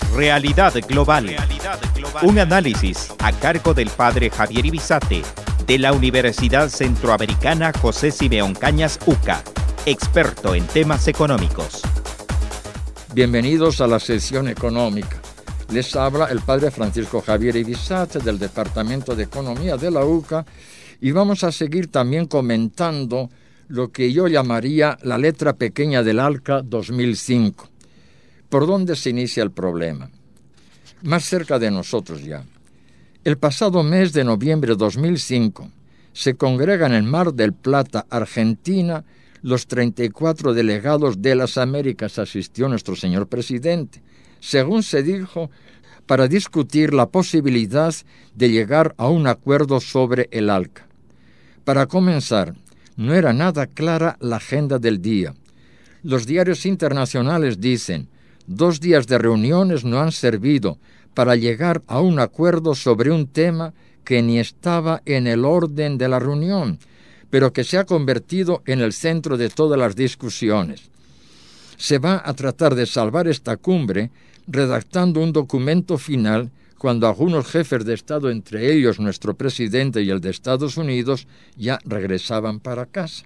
Realidad Global. Un análisis a cargo del padre Javier Ibizate de la Universidad Centroamericana José Simeón Cañas UCA, experto en temas económicos. Bienvenidos a la sección económica. Les habla el padre Francisco Javier Ibizate del Departamento de Economía de la UCA y vamos a seguir también comentando lo que yo llamaría la letra pequeña del ALCA 2005. ¿Por dónde se inicia el problema? Más cerca de nosotros ya. El pasado mes de noviembre de 2005 se congregan en Mar del Plata, Argentina, los 34 delegados de las Américas. Asistió nuestro señor presidente, según se dijo, para discutir la posibilidad de llegar a un acuerdo sobre el ALCA. Para comenzar, no era nada clara la agenda del día. Los diarios internacionales dicen: 2 días de reuniones no han servido para llegar a un acuerdo sobre un tema que ni estaba en el orden de la reunión, pero que se ha convertido en el centro de todas las discusiones. Se va a tratar de salvar esta cumbre redactando un documento final cuando algunos jefes de Estado, entre ellos nuestro presidente y el de Estados Unidos, ya regresaban para casa.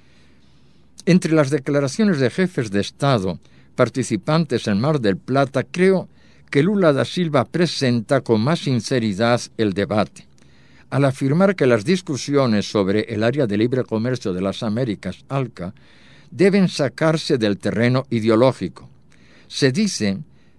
Entre las declaraciones de jefes de Estado participantes en Mar del Plata, creo que Lula da Silva presenta con más sinceridad el debate, al afirmar que las discusiones sobre el área de libre comercio de las Américas, ALCA, deben sacarse del terreno ideológico. Se dice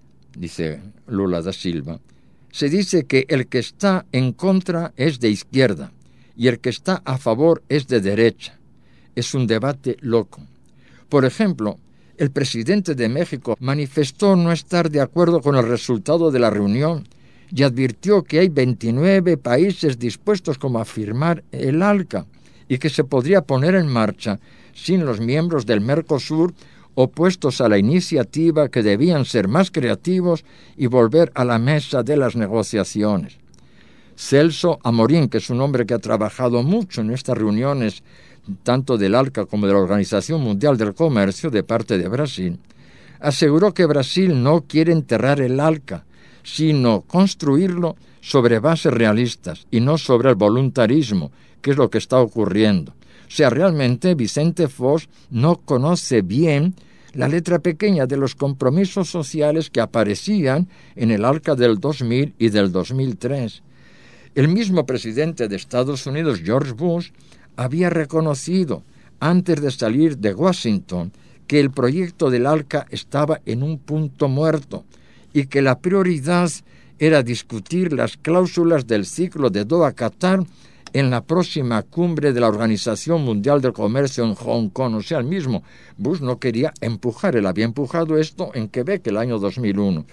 Lula da Silva, se dice que el que está en contra es de izquierda y el que está a favor es de derecha. Es un debate loco. Por ejemplo, el presidente de México manifestó no estar de acuerdo con el resultado de la reunión y advirtió que hay 29 países dispuestos como a firmar el ALCA y que se podría poner en marcha sin los miembros del Mercosur opuestos a la iniciativa, que debían ser más creativos y volver a la mesa de las negociaciones. Celso Amorín, que es un hombre que ha trabajado mucho en estas reuniones tanto del ALCA como de la Organización Mundial del Comercio de parte de Brasil, aseguró que Brasil no quiere enterrar el ALCA, sino construirlo sobre bases realistas y no sobre el voluntarismo, que es lo que está ocurriendo. O sea, realmente Vicente Fox no conoce bien la letra pequeña de los compromisos sociales que aparecían en el ALCA del 2000 y del 2003. El mismo presidente de Estados Unidos, George Bush, había reconocido, antes de salir de Washington, que el proyecto del ALCA estaba en un punto muerto y que la prioridad era discutir las cláusulas del ciclo de Doha-Qatar en la próxima cumbre de la Organización Mundial del Comercio en Hong Kong. O sea, el mismo Bush no quería empujar, él había empujado esto en Quebec el año 2001.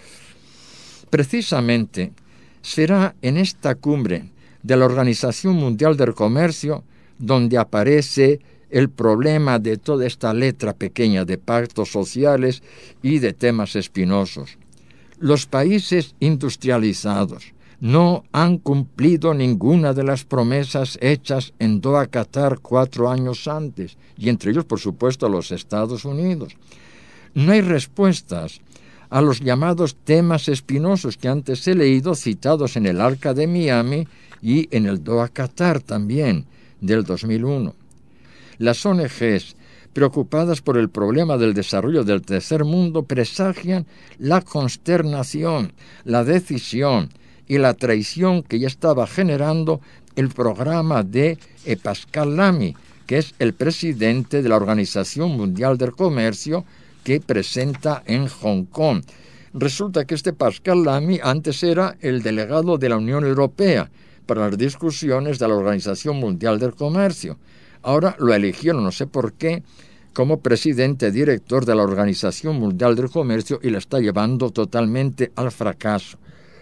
Precisamente será en esta cumbre de la Organización Mundial del Comercio donde aparece el problema de toda esta letra pequeña de pactos sociales y de temas espinosos. Los países industrializados no han cumplido ninguna de las promesas hechas en Doha, Qatar 4 años antes, y entre ellos, por supuesto, los Estados Unidos. No hay respuestas a los llamados temas espinosos que antes he leído, citados en el ALCA de Miami y en el Doha, Qatar también, del 2001. Las ONGs, preocupadas por el problema del desarrollo del tercer mundo, presagian la consternación, la decisión y la traición que ya estaba generando el programa de Pascal Lamy, que es el presidente de la Organización Mundial del Comercio, que presenta en Hong Kong. Resulta que este Pascal Lamy antes era el delegado de la Unión Europea para las discusiones de la Organización Mundial del Comercio. Ahora lo eligieron, no sé por qué, como presidente director de la Organización Mundial del Comercio y la está llevando totalmente al fracaso.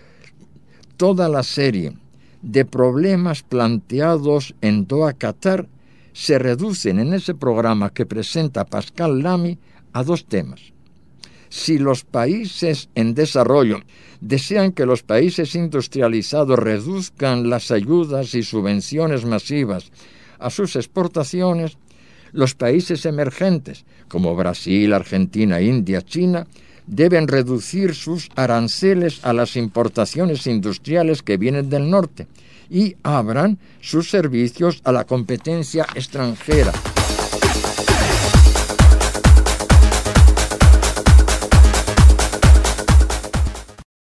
Toda la serie de problemas planteados en Doha, Qatar, se reducen en ese programa que presenta Pascal Lamy a 2 temas. Si los países en desarrollo desean que los países industrializados reduzcan las ayudas y subvenciones masivas a sus exportaciones, los países emergentes, como Brasil, Argentina, India, China, deben reducir sus aranceles a las importaciones industriales que vienen del norte y abran sus servicios a la competencia extranjera.